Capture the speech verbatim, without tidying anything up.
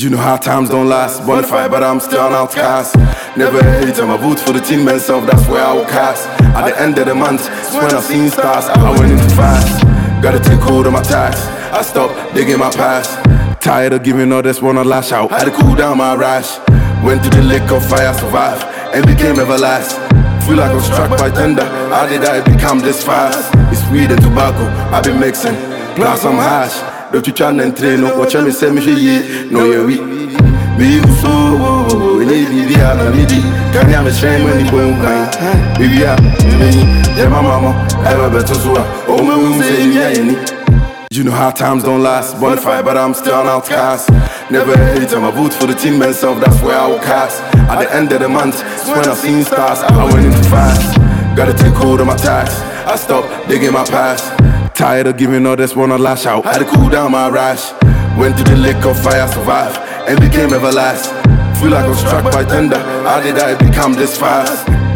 You know how times don't last. Bonafide, but I'm still an outcast. Never hate time I vote for the team myself, that's where I will cast. At the end of the month, it's when I seen stars. I went into fast. Gotta take hold of my tax. I stopped digging my past. Tired of giving others, wanna lash out. Had to cool down my rash. Went to the lake of fire, survived, and became everlasting. Feel like I was struck by thunder. How did I become this fast? It's weed and tobacco I've been mixing, plus some hash. Don't you try and train, no, watch me say me she no you're weak. Me you so, we need me, we are not needy. Can you have a shame when you go in? Baby, yeah, my mama, ever better so. Oh, my woman say, yeah, you know how times don't last. Bonafide, but I'm still an outcast. Never hate time I vote for the team myself, that's where I will cast. At the end of the month, it's when I seen stars. I went into fast. Gotta take hold of my tax. I stopped digging my past. Tired of giving others, wanna lash out. Had to cool down my rash. Went to the lake of fire, survived, and became everlasting. Feel like I was struck by thunder. How did I become this fast?